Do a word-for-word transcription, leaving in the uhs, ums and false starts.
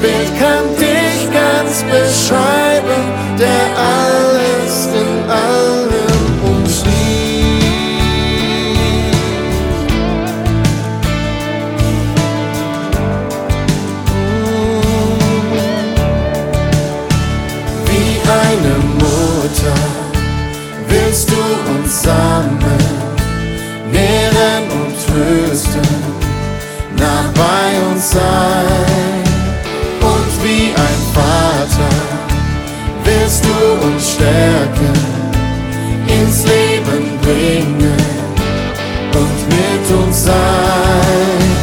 Bild kann dich ganz beschreiben, der alles in allem umschließt. Wie eine Mutter willst du uns sammeln, nähren und trösten, nah bei uns sein. Und wie ein Vater willst du uns stärken, ins Leben bringen und mit uns sein.